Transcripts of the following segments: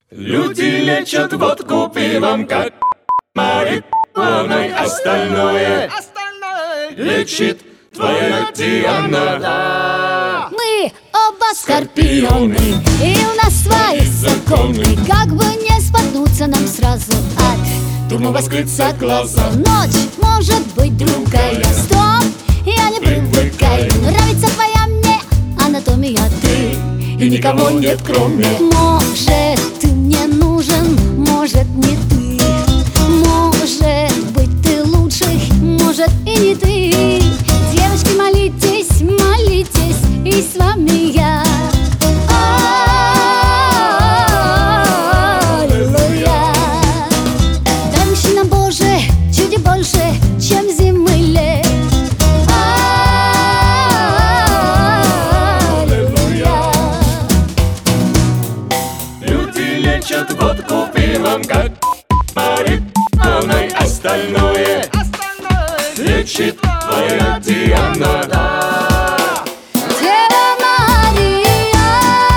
Люди лечат водку пивом, как марихуаной. Остальное лечит твоя Диана. Мы оба скорпионы, и у нас свои законы. Как бы не споткнуться нам сразу от дурного скрыться глаза. Ночь может быть другая. Стоп, я не привыкаю. Нравится твоя мне анатомия, ты И никого нет, кроме. Может, ты мне нужен, может, не ты. Может быть, ты лучший, может, и не ты. Девочки, молитесь, молитесь, и с вами я. Аллилуйя. Да, мужчина Божий, чуть больше, чем зимы лет. Лечат водку пивом, как марихуаной. Остальное лечит твоя Диана. Дева Мария,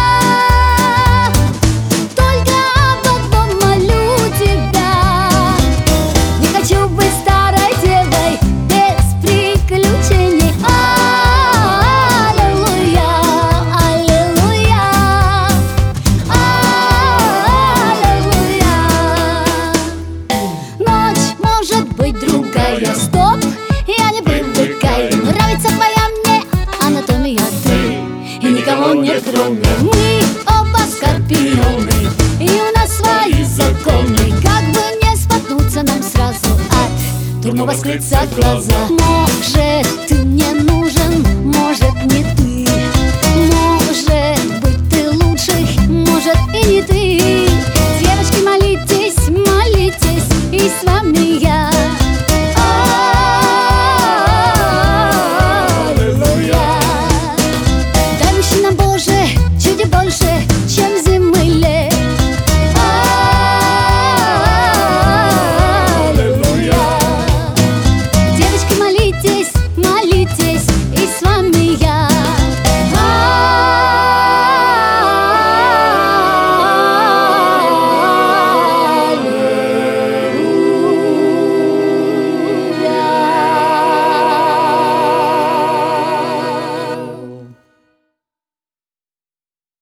только об одном молю тебя. Не хочу быть старой девой без приключений. Аллилуйя, аллилуйя, аллилуйя. Ночь может быть другая. Стоп, я не привыкаю. Нравится твоя мне анатомия, ты И никого нет, кроме. мы оба скорпионы, и у нас свои законы. Как бы не споткнуться нам сразу от Дурного скрыться глаза. Может,